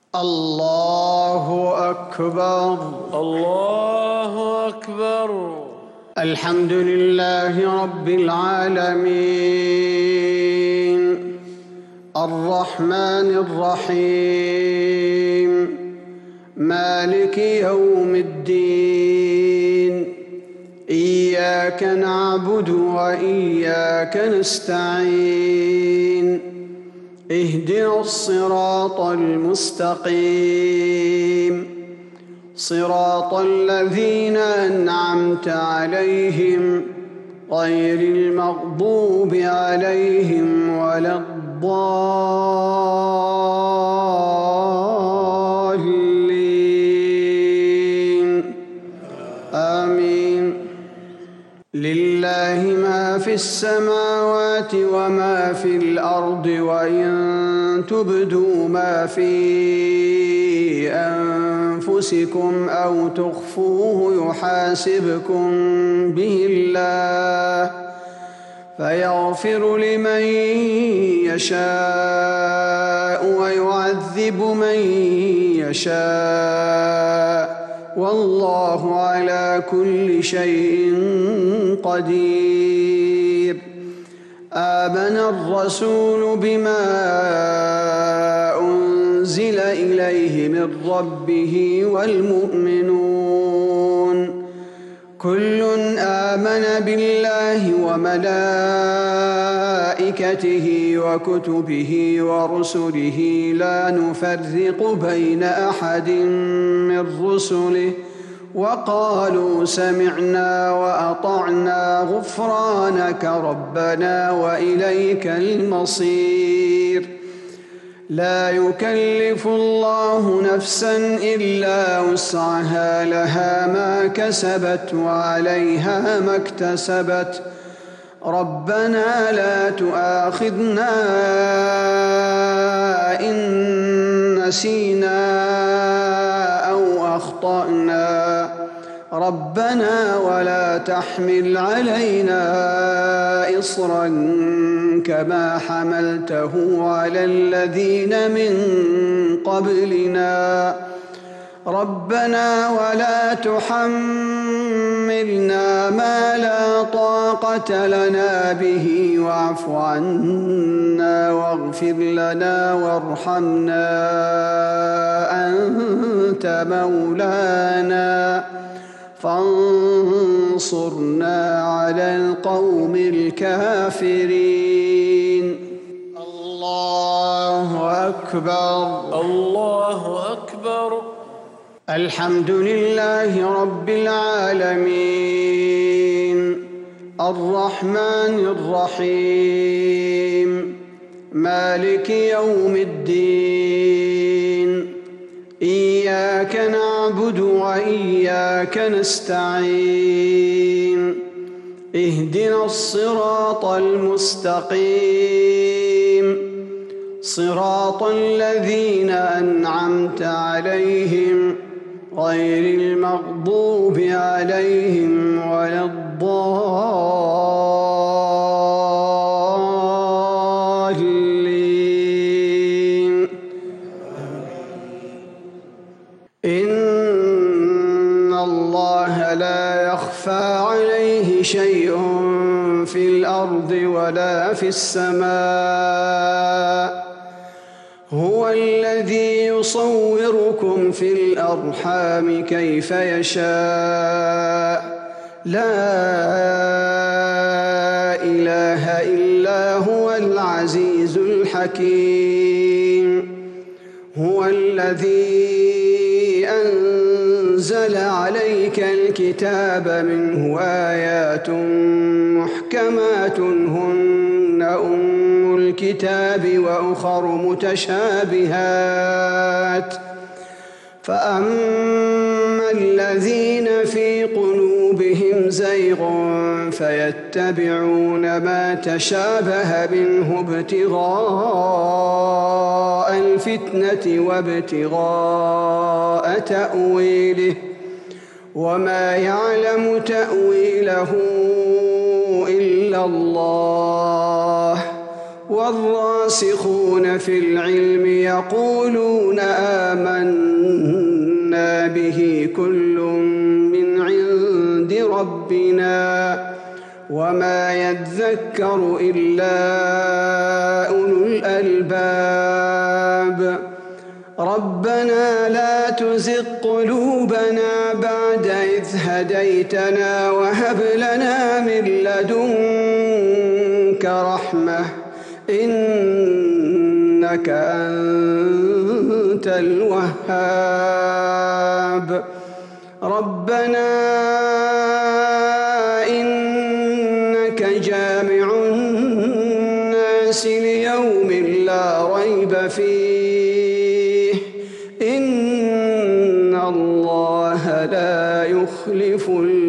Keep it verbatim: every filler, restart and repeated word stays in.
الله أكبر. الله أكبر. الحمد لله رب العالمين الرحمن الرحيم مالك يوم الدين إياك نعبد وإياك نستعين اهدنا الصراط المستقيم صراط الذين أنعمت عليهم غير المغضوب عليهم ولا الضالين آمين. لله ما في السماوات وما في الأرض وإن تبدوا ما في أنفسكم أو تخفوه يحاسبكم به الله فيغفر لمن يشاء ويعذب من يشاء والله على كل شيء قدير. آمن الرسول بما أنزل إليه من ربه والمؤمنون كل آمن بالله وملائكته وكتبه ورسله لا نفرق بين أحد من رسله وقالوا سمعنا وأطعنا غفرانك ربنا وإليك المصير. لا يكلف الله نفسا إلا وسعها لها ما كسبت وعليها ما اكتسبت ربنا لا تؤاخذنا إن نسينا أو أخطأنا ربنا ولا تحمل علينا إصرا كما حملته على الذين من قبلنا ربنا ولا تحملنا ما لا طاقة لنا به واعف عنا واغفر لنا وارحمنا أنت مولانا فانصرنا على القوم الكافرين. الله أكبر. الله أكبر. الحمد لله رب العالمين الرحمن الرحيم مالك يوم الدين إياك نعبد وإياك نستعين اهدنا الصراط المستقيم صراط الذين أنعمت عليهم غير المغضوب عليهم ولا الضالين. إن الله لا يخفى عليه شيء في الأرض ولا في السماء هو الذي يصوركم في الأرحام كيف يشاء لا إله إلا هو العزيز الحكيم. هو الذي أنزل عليك الكتاب منه آيات محكمات هن أم الكتاب وأخر متشابهات فأما الذين في قلوبهم زيغ فيتبعون ما تشابه منه ابتغاء الفتنة وابتغاء تأويله وما يعلم تأويله إلا الله والراسخون في العلم يقولون آمنا به كل من عند ربنا وما يذكر إلا أولو الألباب ربنا لا تزغ قلوبنا بعد إذ هديتنا وهب لنا من لدنك رحمة إنك أنت الوهاب ربنا إنك جامع الناس ليوم لا ريب فيه إن الله لا يخلف الميعاد